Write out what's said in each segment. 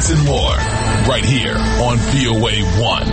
This and more, right here on VOA 1.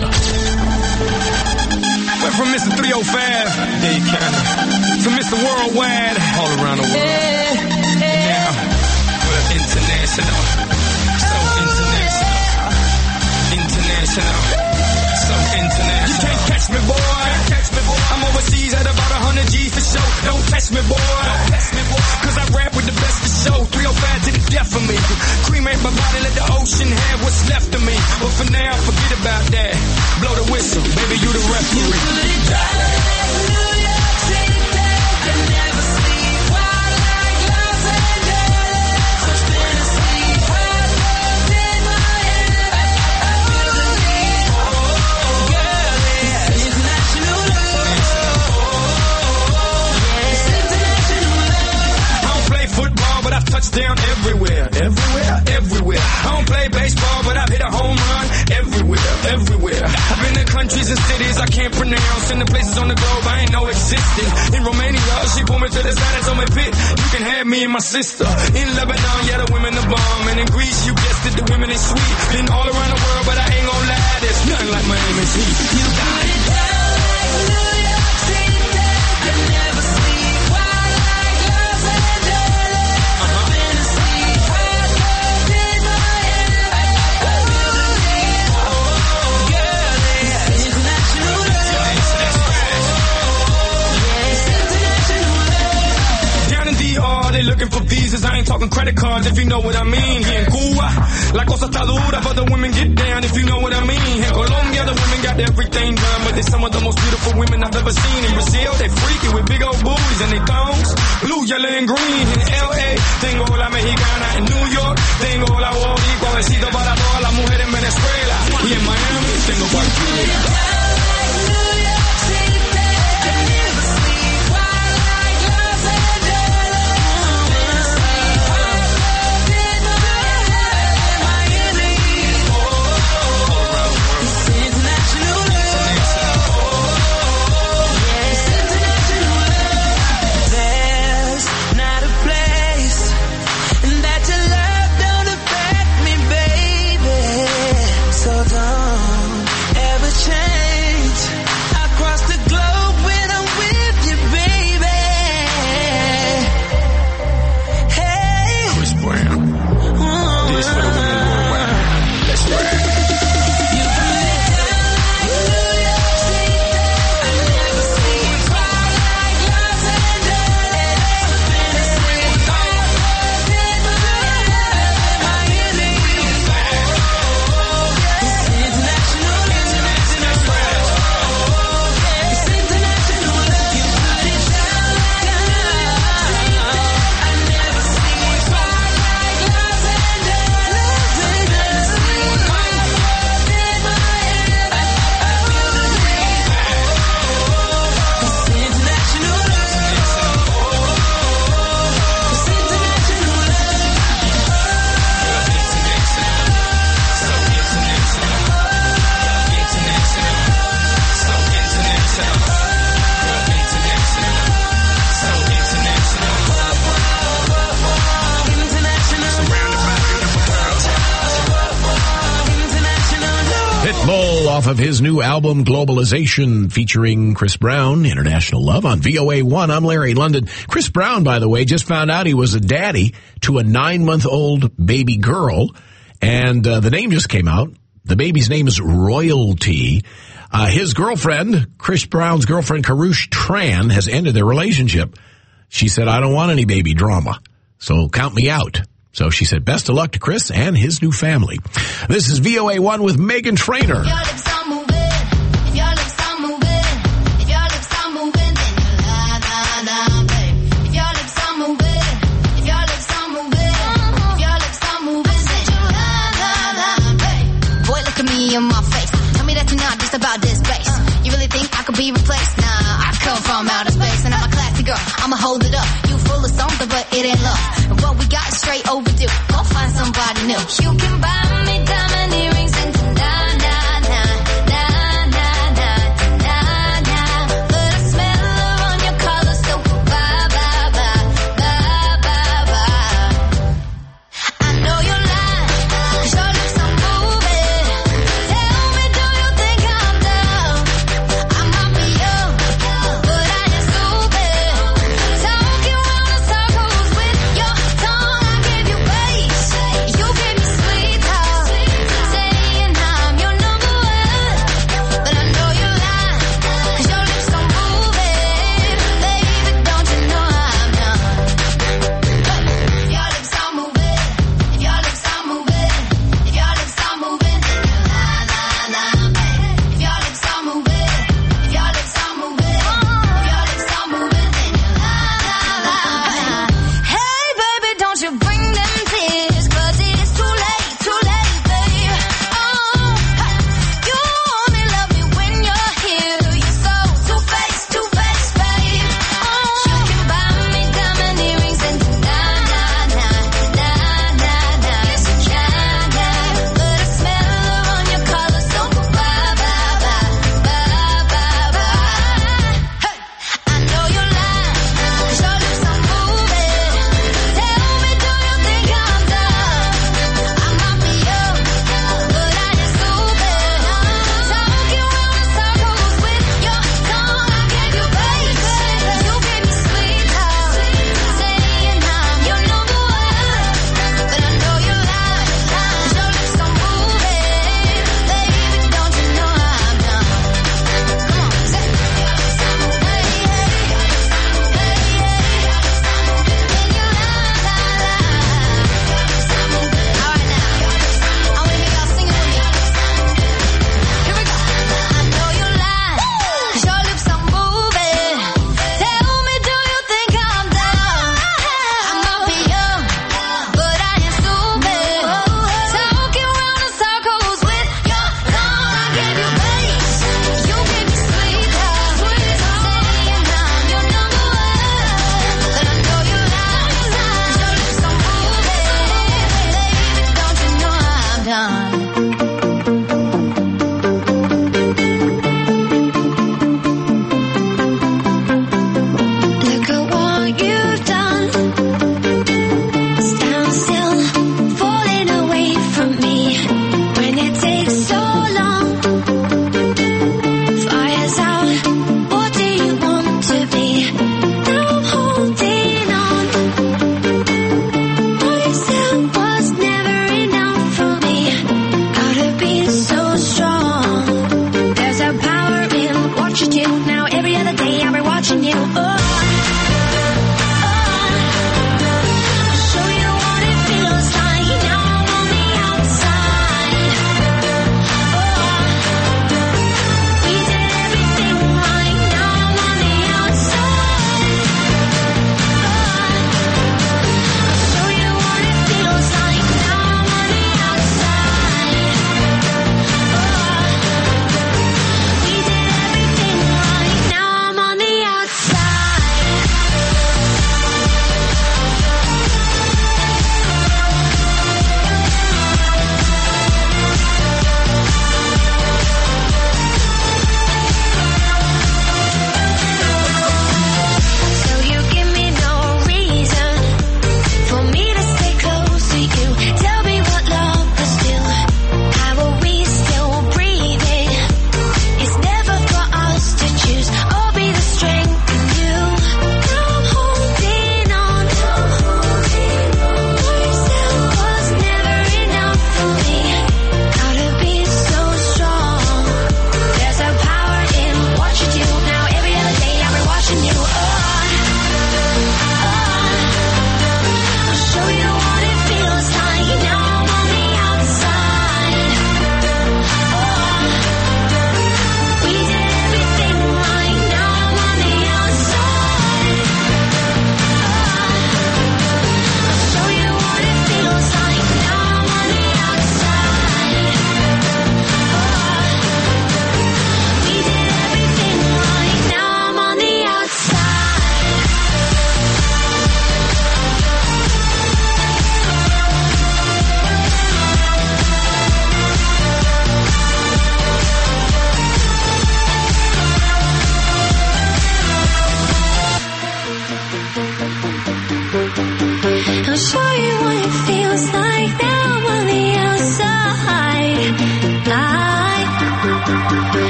Went from Mr. 305, Dade County, to Mr. Worldwide, all around the world. Now, we're international. So international. International. So international. You can't catch me, boy. I'm overseas at about 100 G's for show. Don't test me, boy. Cause I rap with the best of show. 305 to the death of me. Cremate my body, let the ocean have what's left of me. But for now, forget about that. Blow the whistle, baby, you the referee. You put it down like New York City, they never sleep. Wild like Los Angeles, such fantasy. Hard love in my head. I feel the need. Oh, girl, it's international love. It's international love. I don't play football, but I've touched down everywhere. I don't play baseball, but I've hit a home run everywhere. I've been to countries and cities I can't pronounce, and the places on the globe I ain't know existed. In Romania, she pulled me to the side and told me, Pit, you can have me and my sister. In Lebanon, yeah, the women are bomb. And in Greece, you guessed it, the women is sweet. Been all around the world, but I ain't gonna lie, there's nothing like Miami's heat. You got it down like New York City, they never sleep. Wild like Los Angeles, fantasy. Hard love in my head. I feel the need. Oh, girl, it's international love. It's international love. Down in DR, they looking for visas. I ain't talking credit cards, if you know what I mean. Here in Cuba, la cosa está dura, but the women get down, if you know what I mean. In Colombia, the women got everything done, but they're some of the most beautiful women I've ever seen. In Brazil, they freaky with big old booties and they thongs, blue, yellow, and green. In LA, tengo la mexicana. In New York, tengo la boricua. Besito para todas las mujeres en Venezuela. Y en Miami, tengo cualquiera. Off of his new album, Globalization, featuring Chris Brown, International Love, on VOA 1. I'm Larry London. Chris Brown, by the way, just found out he was a daddy to a 9-month-old baby girl, and the name just came out. The baby's name is Royalty. His girlfriend, Chris Brown's girlfriend, Karrueche Tran, has ended their relationship. She said, I don't want any baby drama, so count me out. So she said, best of luck to Chris and his new family. This is VOA 1 with Meghan Trainor. If your lips are moving, if your lips are moving, if your lips are moving, then you la la la, babe. If your lips are moving, if your lips are moving, if your lips are moving, then you la la la, babe. Boy, look at me in my face. Tell me that you're not just about this bass. You really think I could be replaced? Nah, I come from outer space and I'm a classy girl. I'ma hold it up. You full of something, but it ain't love. And what we got is straight overdue. Go find somebody new. You can buy me diamond earrings and na na na na na na na na. But I smell her on your collar, so bye bye bye bye bye bye. I know you're lying, 'cause your lips are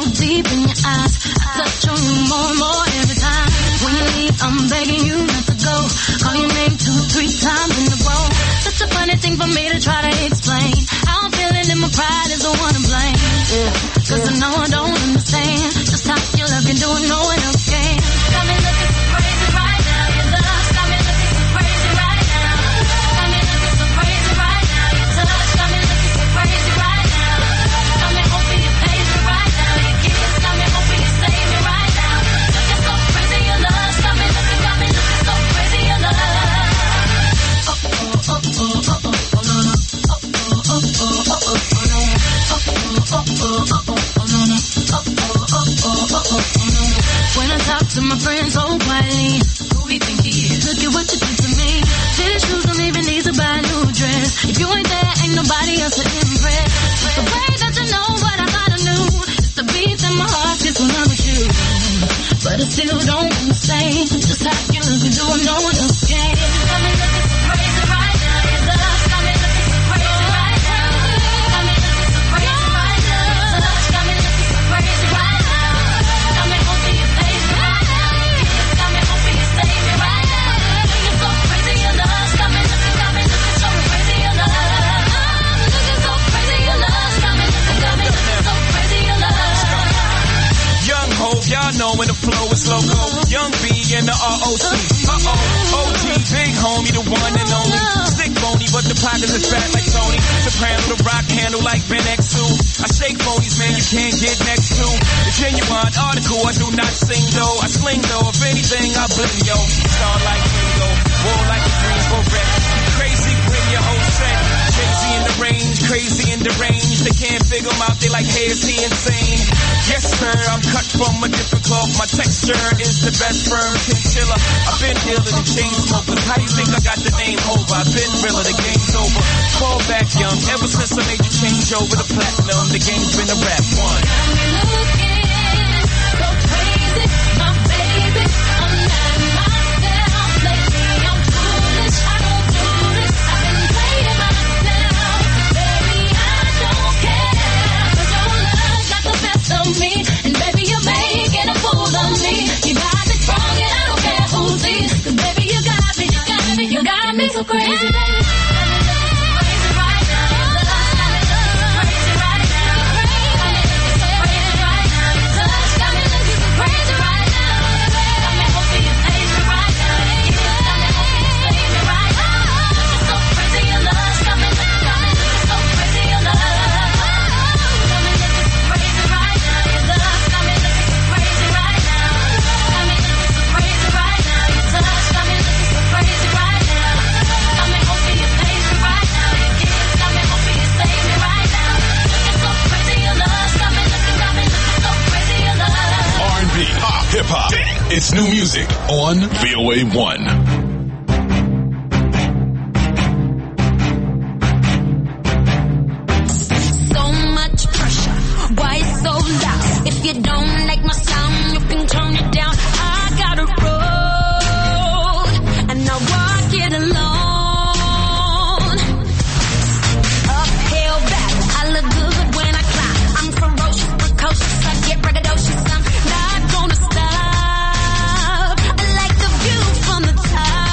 deep in your eyes. I touch on you more and more every time. When you leave, I'm begging you not to go. Call your name 2-3 times in a row. Such a funny thing for me to try to explain. How I'm feeling and my pride is the one to blame. Yeah, cause I know I don't understand just how your love can do it, no one else can. Got me looking so crazy right now. Your love got me looking so crazy right now. Got me looking so crazy right now. Your touch got me looking so crazy right now. Got me hoping you page me right now. Your kiss got me hoping you save me right now. Looking so crazy, your love got me looking so crazy, your love. When I talk to my friends so quietly, who we think he is? Look at what you did to me. Fitted shoes, don't even need to buy a new dress. If you ain't there, ain't nobody else to impress. It's the way that you know what I thought I knew. It's the beat that my heart gets when I'm with you. But I still don't understand just how you look and do it, no one else can. Got me looking so crazy right now. Your love got me looking so crazy right now. Got me looking so crazy right now. Your touch got me looking so crazy right now. Got me hoping you page me right now. Your kiss got me hoping you save me right now. Looking so crazy, your love got me looking so crazy, your love. Looking so crazy, your love got me looking so crazy, your love. Young Hov, y'all know when the flow is loco. Young B and the ROC. OG, big homie, the one and only. Stick bony, but the pockets is fat like Tony. Soprano, the rock handle like Ben X2. I shake phonies, man, you can't get next to. The genuine article, I do not sing though. I sling though, if anything, I bling yo. Star like Ringo, war like a Greensboro wreck. Crazy, bring your whole set. Crazy in the range, crazy in the range. They can't figure him out, they like, hey, is he insane? Yes, sir, I'm cut from a different cloth. My texture is the best firm chinchilla. I've been dealing with chain smokers. How you think I got the name over? I've been realer, the game's over. Fall back young, ever since I made the change over the platinum, the game's been a rap one. Got me looking so crazy, my baby. I'm not myself lately. I'm foolish, I don't do this. I've been playing myself, baby. I don't care, 'cause your love got the best of me, and baby you're making a fool of me. You got me strong and I don't care who sees, 'cause baby you got me so crazy, baby. Hip hop. It's new music on VOA1. So much pressure, why it's so loud? If you don't like my sound, you can turn it down. I got a road, and I walk it alone. Uphill battle, I look good when I climb. I'm ferocious, precocious, I get braggadocious. I'm not gonna stop. I like the view from the top.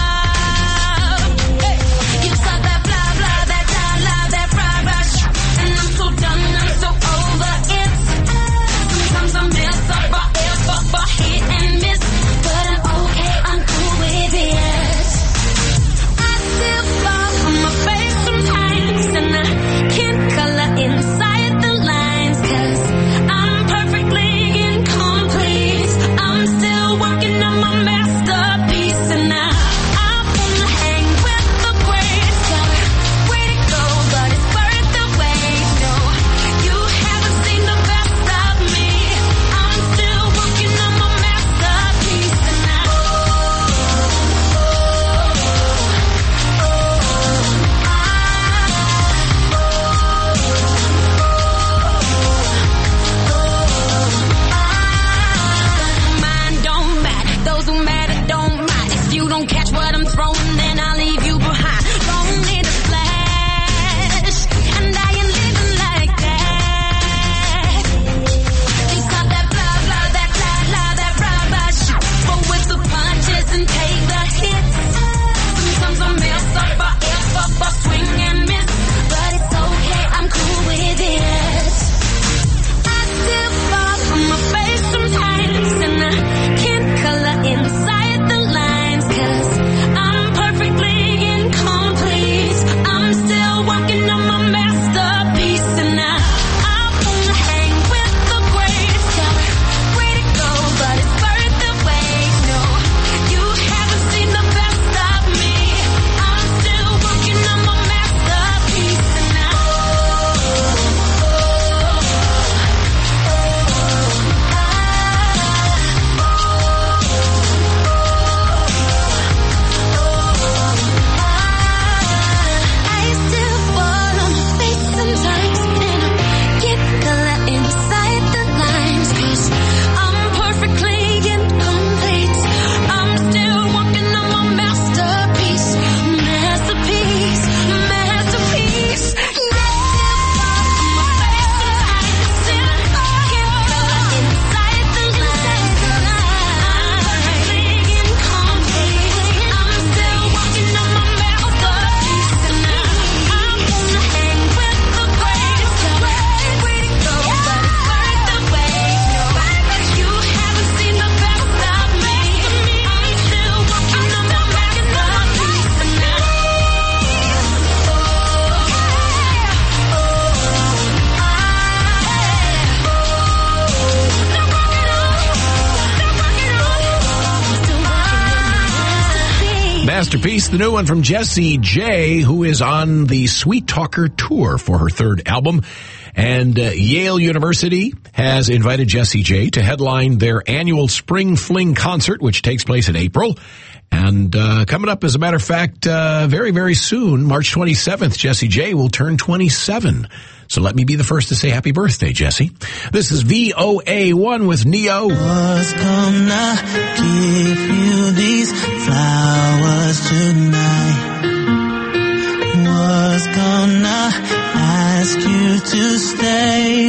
masterpiece, the new one from Jessie J, who is on the Sweet Talker tour for her third album. And Yale University has invited Jessie J to headline their annual Spring Fling concert, which takes place in April. And coming up, as a matter of fact, very, very soon, March 27th, Jessie J will turn 27. So let me be the first to say happy birthday, Jessie. This is VOA1 with Neo. Was gonna give you these flowers tonight. Was gonna ask you to stay.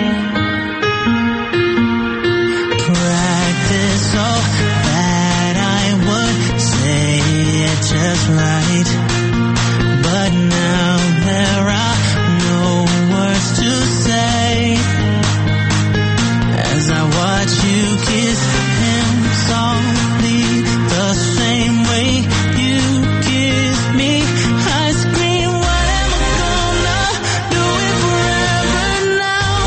Practice so that I would say it just right. But now there are no words to say. As I watch you kiss him softly, the same way you kiss me, I scream, what am I gonna do it forever now?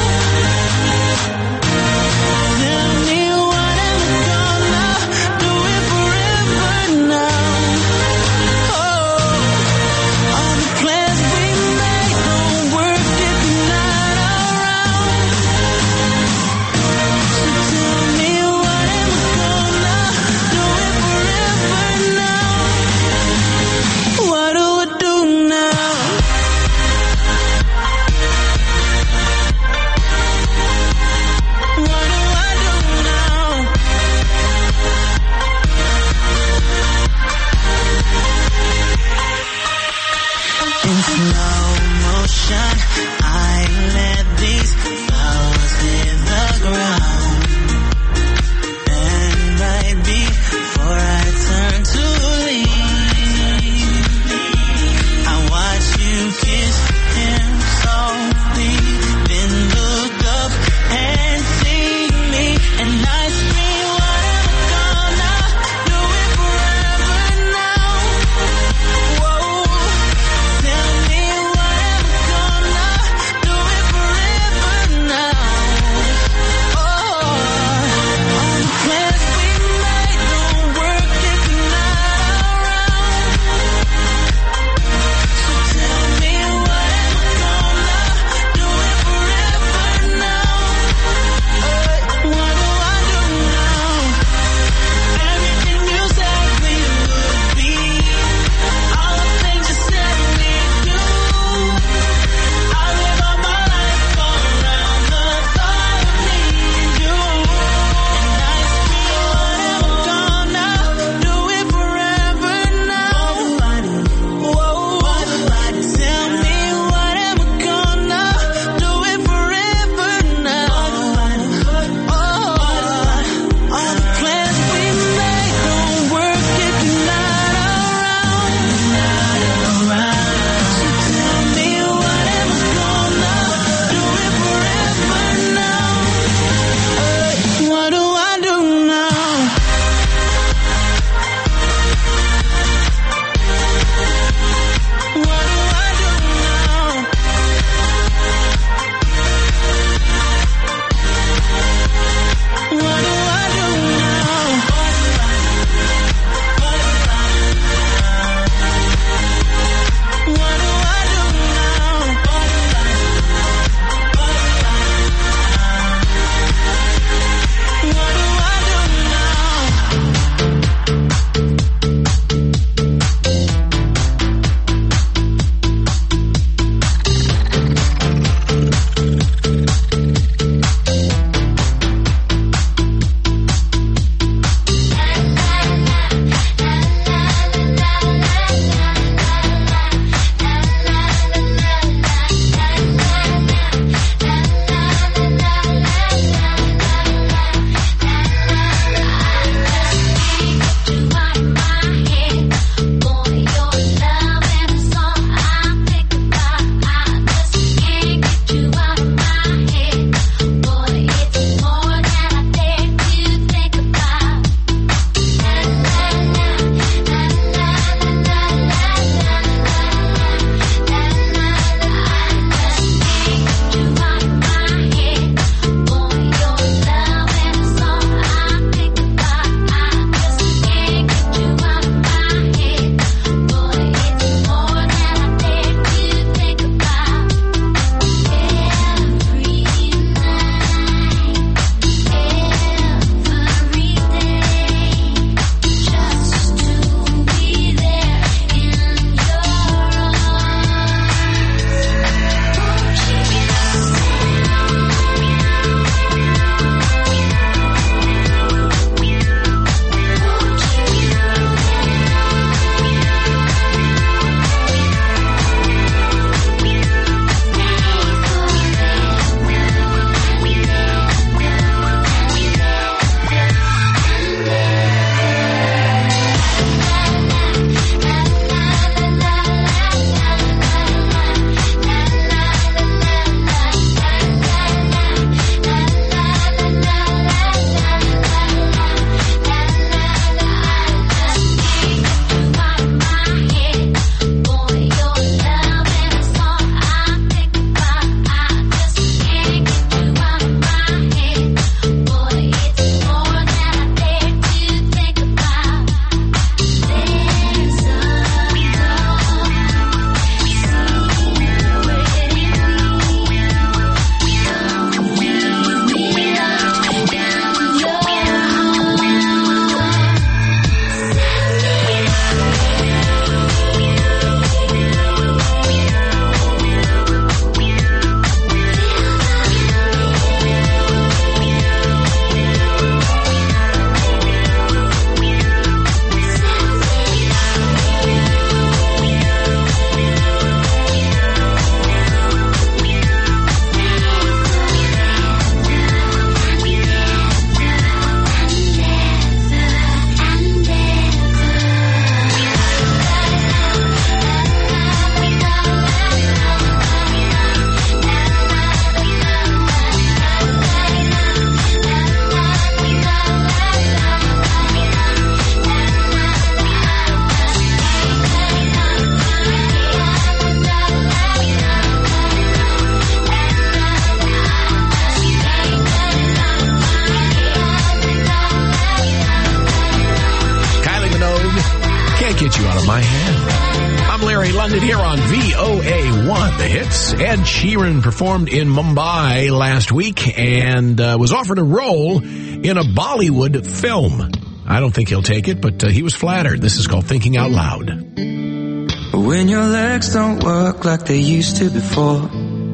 my hand. I'm Larry London here on VOA1, The Hits. Ed Sheeran performed in Mumbai last week and was offered a role in a Bollywood film. I don't think he'll take it, but he was flattered. This is called Thinking Out Loud. When your legs don't work like they used to before,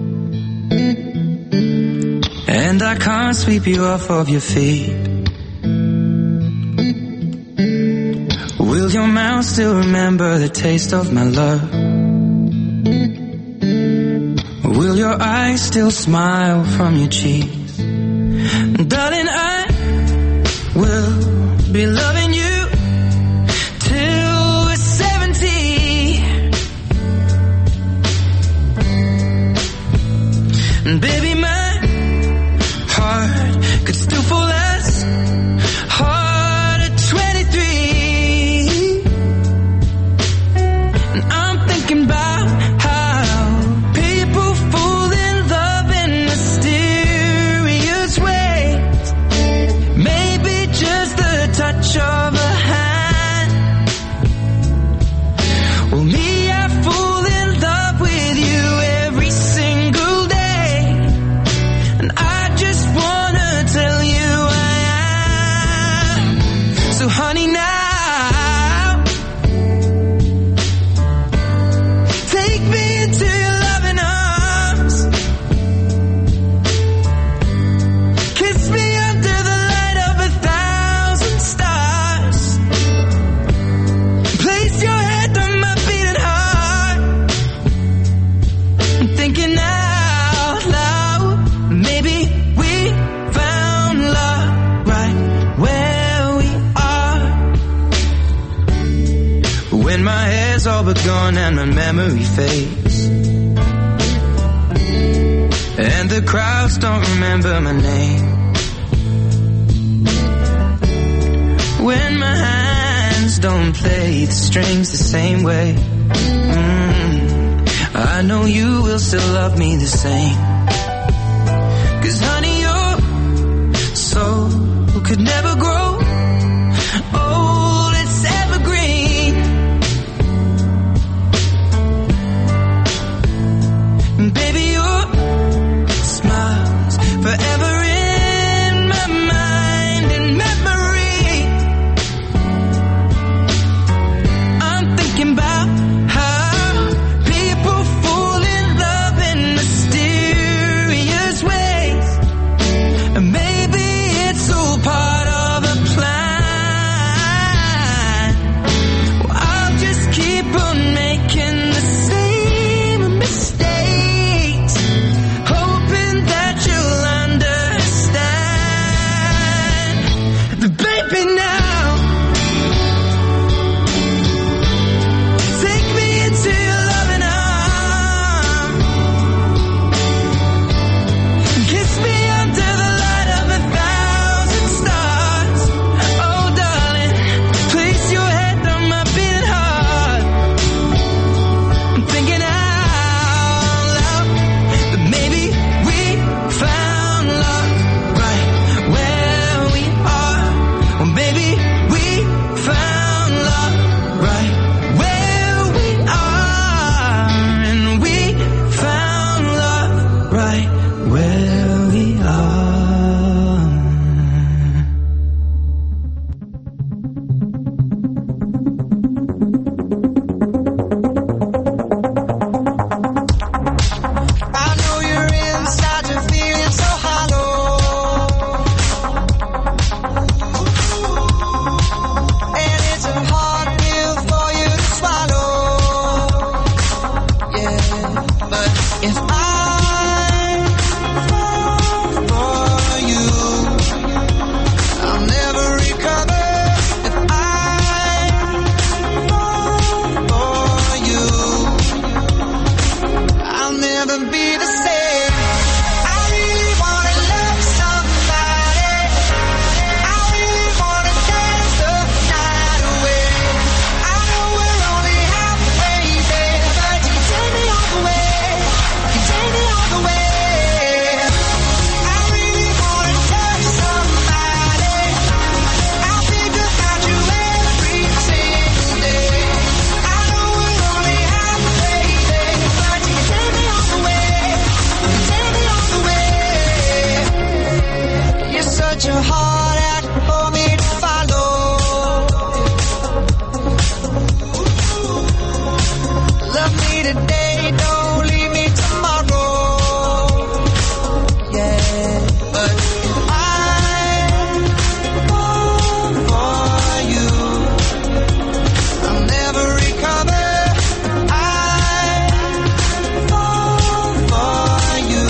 and I can't sweep you off of your feet, will your mouth still remember the taste of my love? Will your eyes still smile from your cheeks? Darling, I will be loving you till we're 70. And baby, my heart could still fall as hard at 23. And I'm thinking about how people fall in love in mysterious ways. Maybe just the touch of a hand. Well, me, I fall in love with you every single day. And I just wanna tell you I am. So honey, now take me into your loving arms. Kiss me under the light of 1,000 stars. Place your head on my beating heart. I'm thinking out loud. Maybe we found love right where we are. When my hair's all but gone and my memory fades, and the crowds don't remember my name, when my hands don't play the strings the same way, I know you will still love me the same. 'Cause honey, your soul could never grow old, it's evergreen. And baby, your smile's forever in my mind and memory. I'm thinking about how people fall in love in mysterious put your heart out for me to follow. Love me today, don't leave me tomorrow. Yeah, but I fall for you. I'll never recover. I fall for you.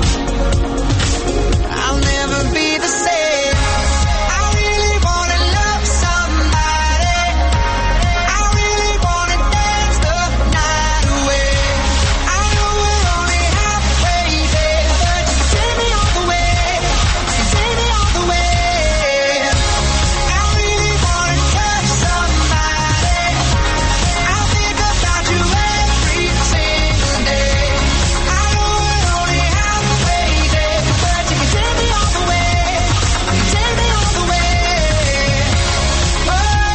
I'll never be the same. I really wanna love somebody. I really wanna dance the night away. I know we're only halfway there, but you take me all the way. You take me all the way. I really wanna touch somebody. I think about you every single day. I know we're only halfway there, but you can take me all the way. You take me all the way. Oh,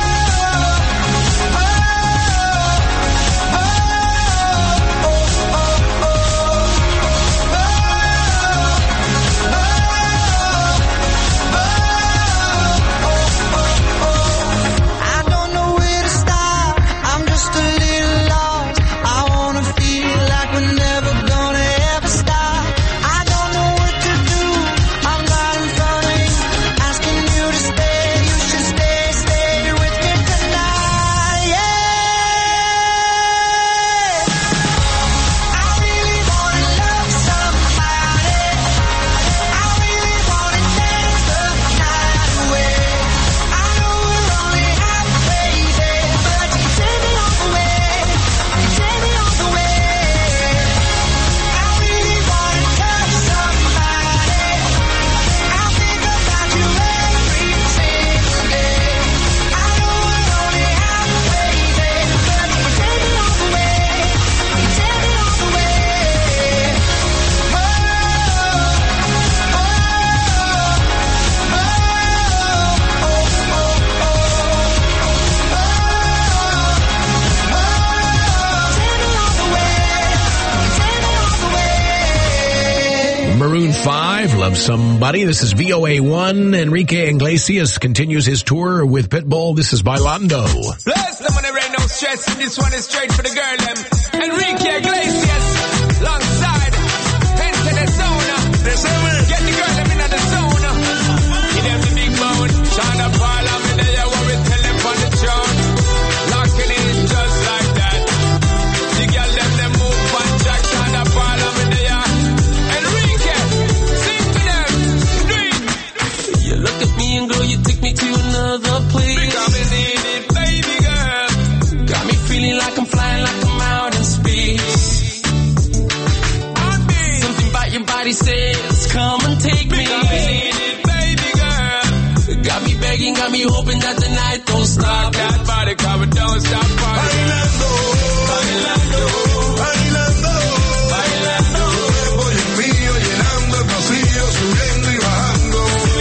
I don't know where to start. I'm just a little lost. I wanna feel like we're never gonna ever stop. I don't know what to do. I'm right in front of you, asking you to stay. You should stay with me tonight. Yeah. I really wanna love somebody. I really wanna dance the night away. I know we're only halfway there, but you take me all the way. You take me all the way. I really wanna touch somebody. I think about you every single day. I know we're only halfway there, but you take me all the way. You take me all the way. Maroon 5, Love Somebody. This is VOA1. Enrique Iglesias continues his tour with Pitbull. This is Bailando. Bless them when there ain't no stress. This one is straight for the girl, them. Enrique Iglesias, alongside Into the Zone. Get the girl, them in the zone. Give them the big bone. Shine up all of me there, what we tell them on the throne. Locking in just like that. The girl, them move on track. Shine up all of me there. Enrique, sing to them. Do it. You look at me and girl, you take me to another place. Because we need it, baby girl. Got me feeling like I'm flying, like I'm out in space. Something about your body says, come and take me. Because we need it, baby girl. Got me begging, got me hoping that the night don't stop. That body cover don't stop partying. Bailando, bailando, bailando, bailando. Tu cuerpo y el mío llenando el vacío, subiendo y bajando.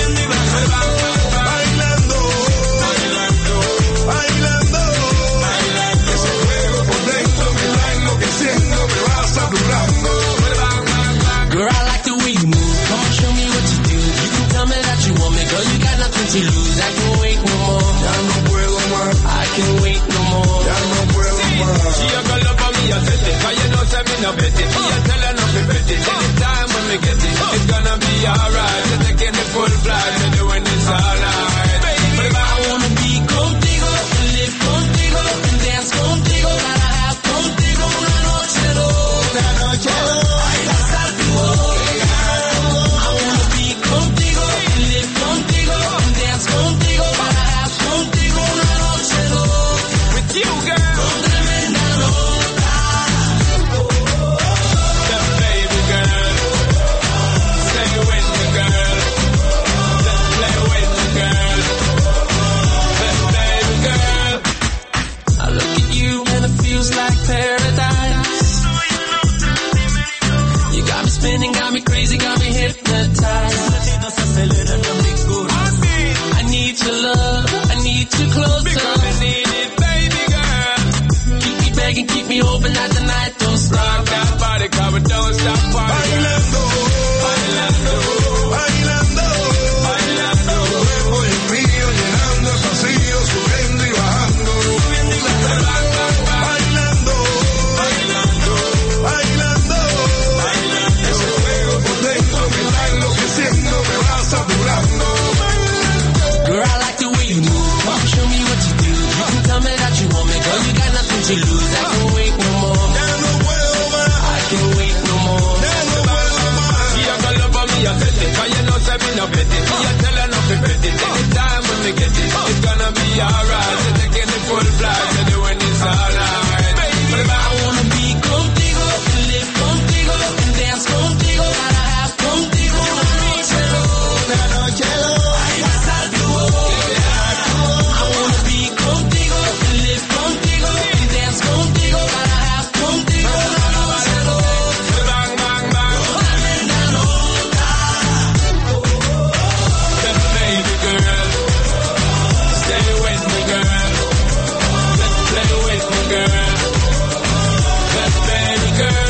Bailando, bailando, bailando, bailando. Ese fuego por dentro me va enloqueciendo, me va saturando. Girl, I like the way you move. Come on, show me what you do. You can tell me that you want me, girl. You got nothing to lose. I can wait no more. Ya no puedo más, I can wait no more. ya no puedo más. She a go love for me, I said it. Cause you know, say me no bet it. Me a tell her not to bet it. Anytime when me get it, it's gonna be alright. You're taking the full flight, you're doing this all night. But if I wanna be contigo, live contigo, and dance contigo. Gotta have contigo una noche loca. Baila saltigo. I wanna be contigo, live contigo, and dance contigo. Gotta have contigo una noche loca. with you, girl, Con tremenda nota. the baby girl, say when the girl. no bet it. You tell her not to bet it. Anytime when we get it, it's gonna be alright. You're taking the full flight, you're doing this all night. Baby, I wanna be contigo, live contigo, dance contigo, gotta have contigo. Una noche loca, ay, pasar tu boca. I wanna be contigo, live contigo, dance contigo, gotta have contigo. Una noche loca, bang, bang, bang. Tremenda nota. Just baby girl, stay with me girl. Let's play with me girl. Just baby girl.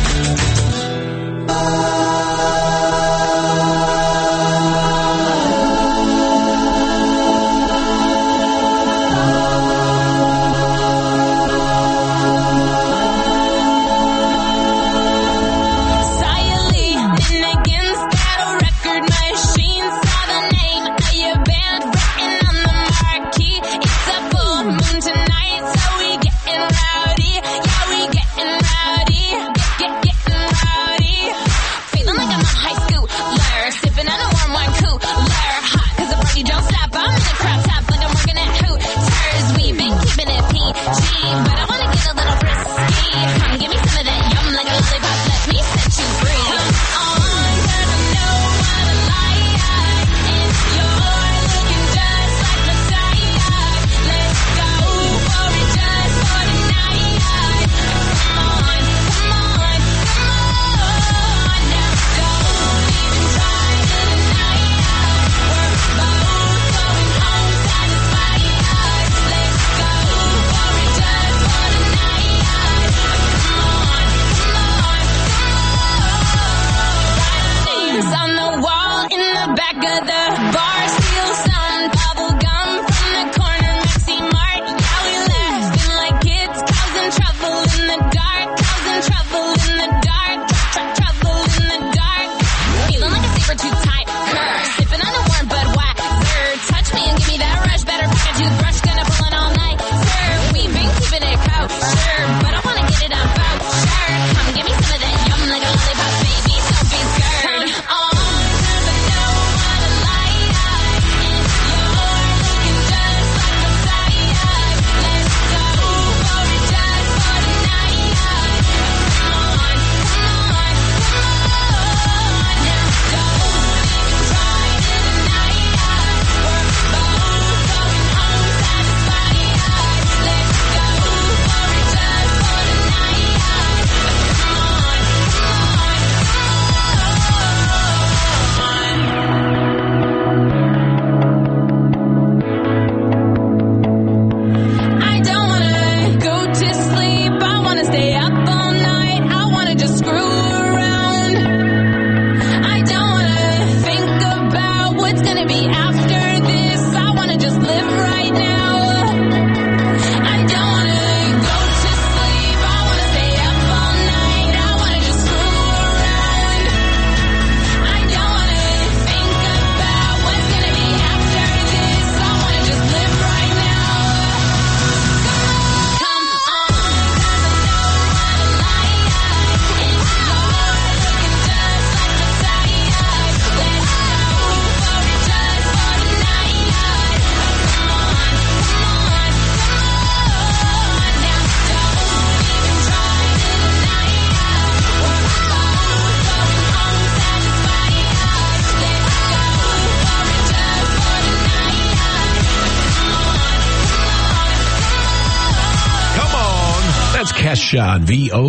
Kesha on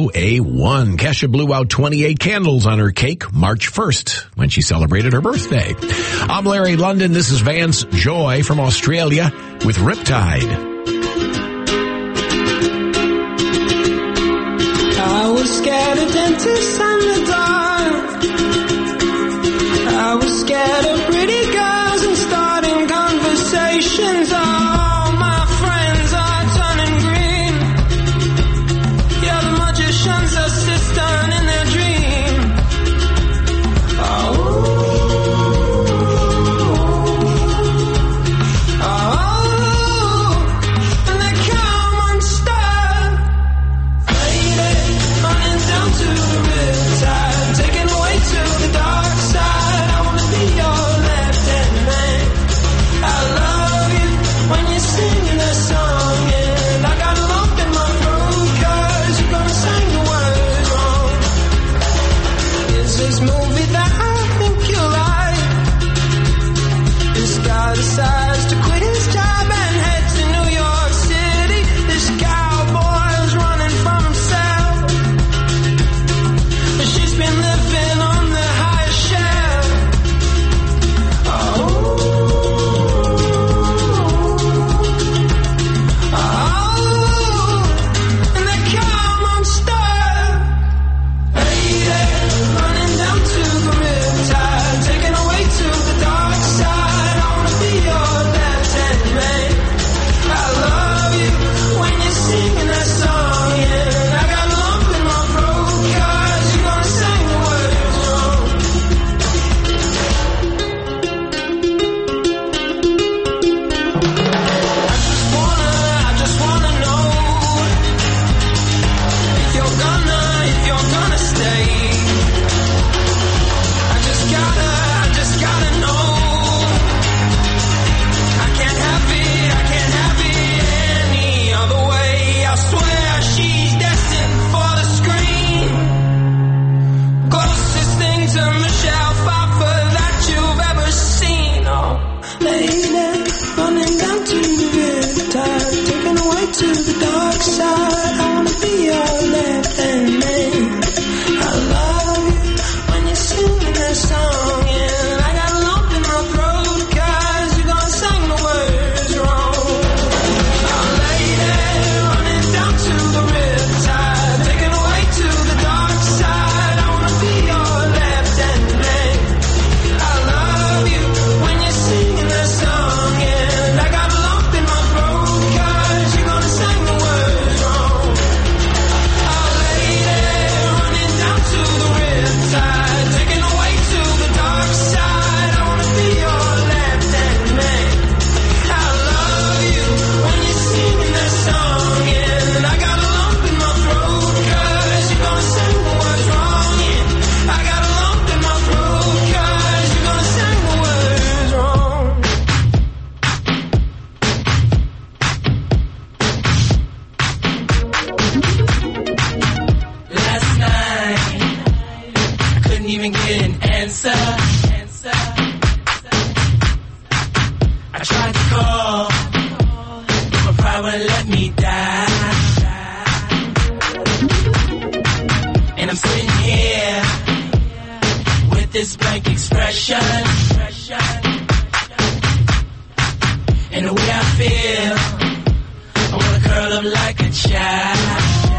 VOA1. Kesha blew out 28 candles on her cake March 1st when she celebrated her birthday. I'm Larry London. This is Vance Joy from Australia with Riptide. I was scared of dentists and the dark. I was scared of pretty girls and starting conversations. All my friends are turning green. Yeah, the magician's assistant in their dream. And they come unstuck. Running down to the riptide, taken away to the dark side. I wanna be your decides to quit his job and head to New York City. This cowboy's running from himself. She's been living on the highest shelf. And they come unstuck. Lady, running down to the riptide, taken away to the dark side. I wanna be your left-hand man. I love you when you're singing that song, yeah. I got a lump in my throat 'cause you're gonna sing the words wrong. I just wanna know if you're gonna stay. I just gotta know. I can't have it any other way. I swear she's destined for the screen. Closest thing to Michelle Pfeiffer that you've ever seen. Oh, lady, running down to the riptide, taken away to the dark side. I wanna be your left-hand man. I love you when you're singing that song, yeah. I got a lump in my throat 'cause you're gonna sing the words wrong. Oh, lady, running down to the riptide, taken away to the dark side. I wanna be your left-hand man. I love you when you're singing that song, yeah. I got a lump in my throat 'cause you're gonna sing the words wrong. Oh, lady, running down to the riptide, taken away to the dark side. I wanna be your left-hand man. I love you when you're singing that song, yeah. I got a lump in my throat 'cause you're gonna sing the words wrong, yeah. I got a lump in my throat 'cause you're gonna sing the words wrong. Last night, I couldn't even get an answer. I tried to call, but my pride wouldn't let me die. And I'm sitting here with this blank expression. And the way I feel, I wanna curl up like a child.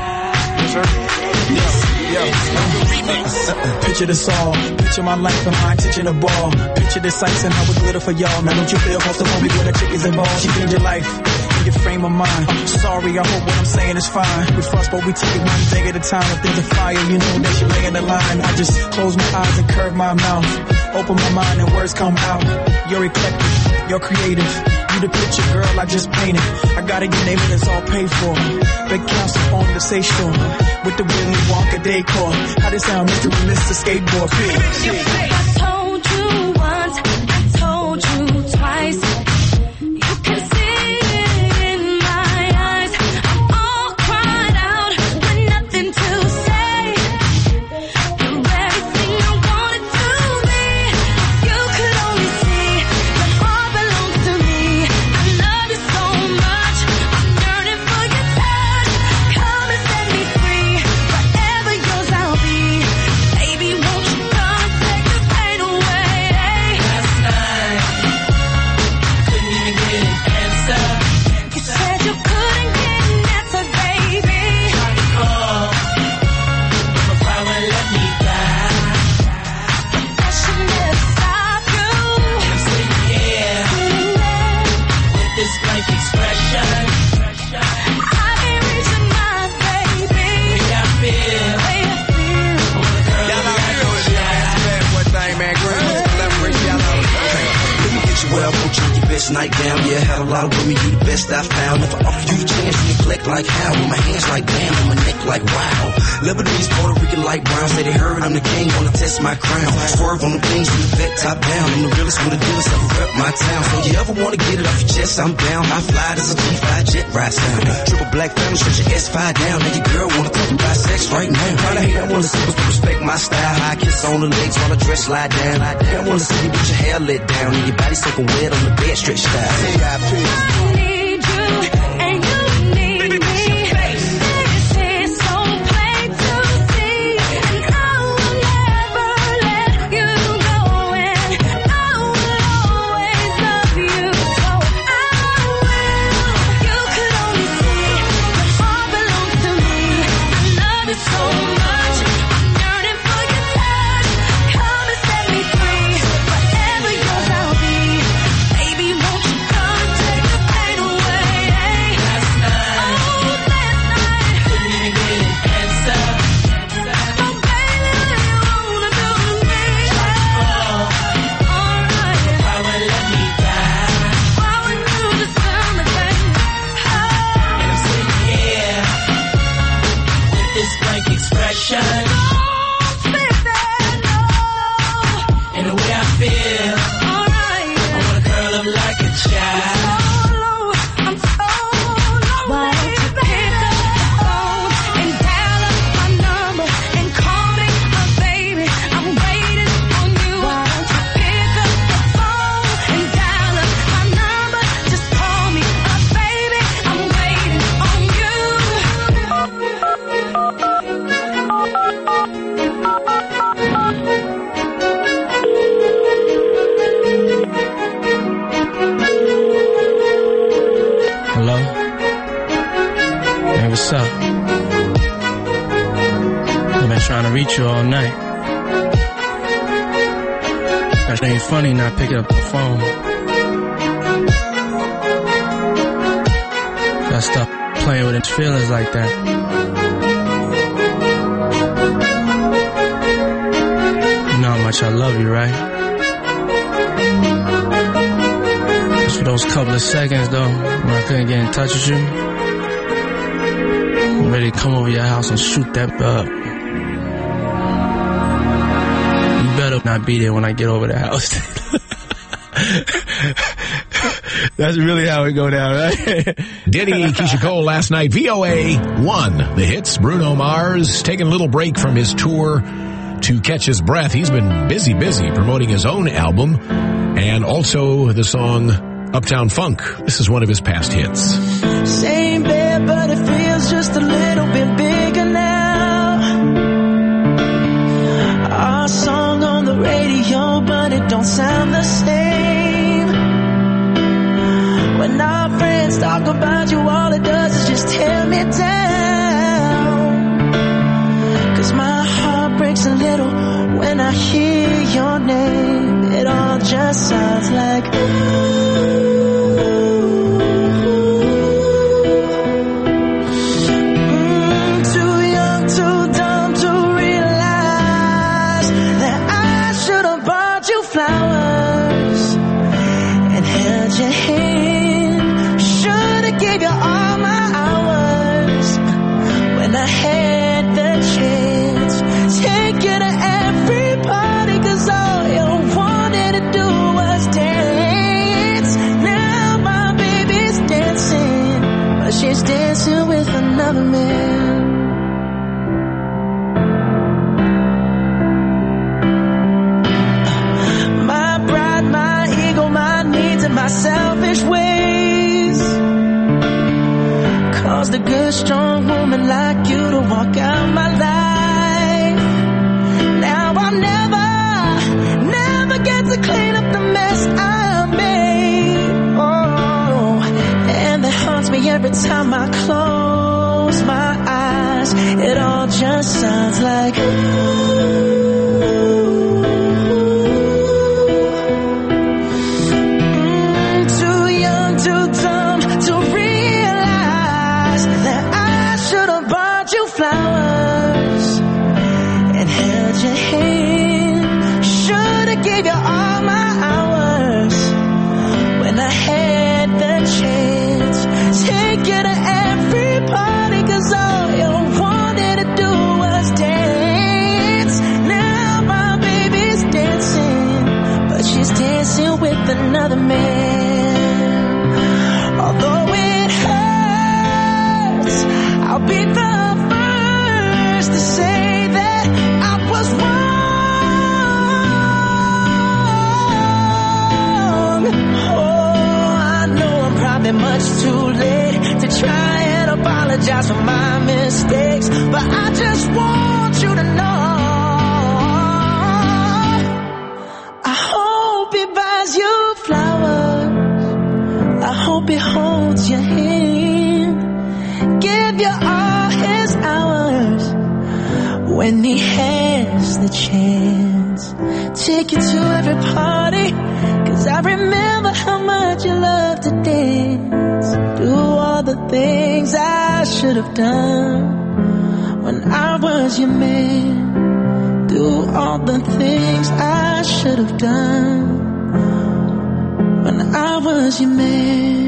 Picture this all, picture my life and my attention to ball. Picture this ice and how it glitter for y'all. Now don't you feel close to me when the chick is involved? She changed your life and your frame of mind. I'm sorry, I hope what I'm saying is fine. We fuss, but we take it one day at a time. If there's a fire, you know that you lay in the line. I just close my eyes and curve my mouth, open my mind and words come out. You're eclectic, you're creative. You the picture, girl, I just painted. I gotta get name it, it's all paid for. Big council on the Say Shore with the Willy Wonka decor. How this sound, Mr. Skateboard? I told you once, I told you twice. You can see it in my eyes. I'm all cried out with nothing to say. You're everything I wanted to be. You could only see that all belongs to me. I love you so much, I'm yearning for your touch. Come and set me free, forever yours I'll be. Baby, won't you come and take this pain away? Last night, couldn't even get an answer. You said you couldn't get an answer, baby. Tried to call, but my pride wouldn't let me die. That should never stop you. And I'm sitting here with this blank expression. I can't reach your mind, baby. The way I feel, Way I feel. I wanna curl Y'all up know like how a to do it, child. man. One thing, man. Green was collaboration. Y'all know. Let me get you well, put you your best nightgown. Yeah, had a lot of women, you the best I found. If I offer you the chance, you neglect like how? With my hands like damn, with my neck like wow. Lebanese, Puerto Rican, like brown. Say they heard I'm the king, wanna test my crown. Swerve on the things from the vet top down. I'm the realest with the dealest, I rep my town. So you ever wanna get it off your chest, I'm down. I fly, there's a G5 jet ride sound. Triple black family, stretch your S5 down. Now your girl wanna talk about sex right now. Kinda hate, I wanna see what's to respect my style. High kiss on the legs while the dress slide down. I wanna see you with your hair let down and your body soaking laying wet on the bed, stretched out. You all night. That ain't funny not picking up the phone. Gotta stop playing with its feelings like that. You know how much I love you, right? Just for those couple of seconds though, when I couldn't get in touch with you, I'm ready to come over your house and shoot that up. Not be there when I get over the house. That's really how it go down, right? Diddy, Keisha Cole last night. VOA 1. The hits. Bruno Mars taking a little break from his tour to catch his breath. He's been busy promoting his own album and also the song Uptown Funk. This is one of his past hits. Same bed, but it feels just a little bit bigger now. Our song on the radio, but it don't sound the same. When our friends talk about you, all it does is just tear me down. 'Cause my heart breaks a little when I hear your name. It all just sounds like she's dancing with another man. My pride, my ego, my needs, and my selfish ways caused a good, strong woman like you to walk out my life. Now I'll never get to clean up the mess I made. Oh, and that haunts me every time I close my eyes. It all just sounds like too young, too dumb to realize that I should have bought you flowers and held your hand. Should have gave you all my hours when I had the chance. Take you to every party, 'cause all you wanted to do was dance. Now my baby's dancing, but she's dancing with another man. Although it hurts, I'll be the first to say that I was wrong. find it much too late to try and apologize for my mistakes. But I just want you to know, I hope he buys you flowers, I hope he holds your hand, give you all his hours when he has the chance. Take you to every party, 'cause I remember how much you loved to dance. Do all the things I should have done when I was your man. Do all the things I should have done when I was your man.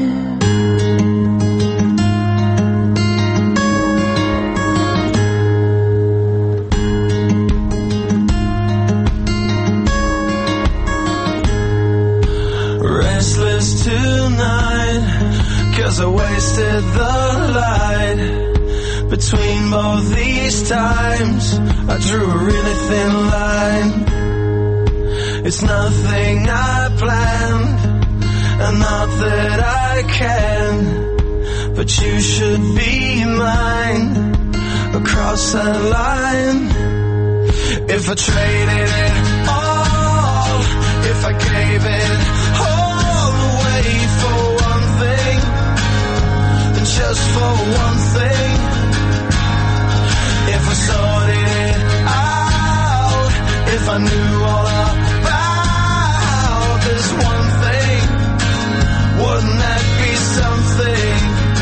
Tonight, 'cause I wasted the light between both these times. I drew a really thin line. It's nothing I planned, and not that I can, but you should be mine across that line. If I traded it all, if I gave it all away for one thing, and just for one thing, if I sorted it out, if I knew all about this one thing, wouldn't that be something?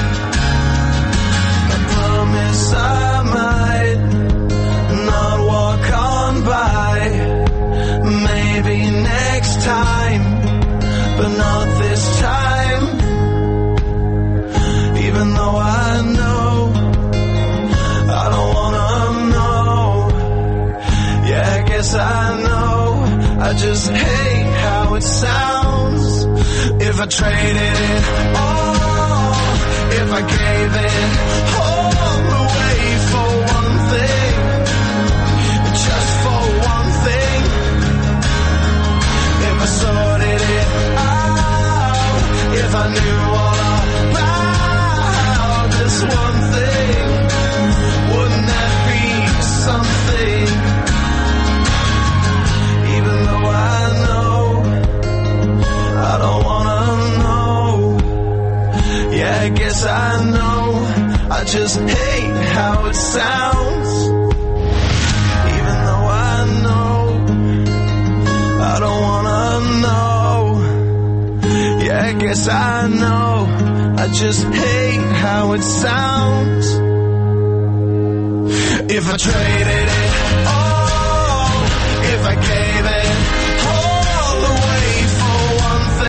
I promise I might not walk on by, maybe next time, but not this time. Even though I know I don't wanna know. Yeah, I guess I know, I just hate how it sounds. If I traded it all, if I gave it all away for one thing, just for one thing, if I sorted it out, if I knew all about this one thing, wouldn't that be something? Even though I know I don't wanna know. Yeah, I guess I know, I just hate how it sounds. Even though I know I don't wanna know. Yeah, I guess I know, I just hate how it sounds. If I traded it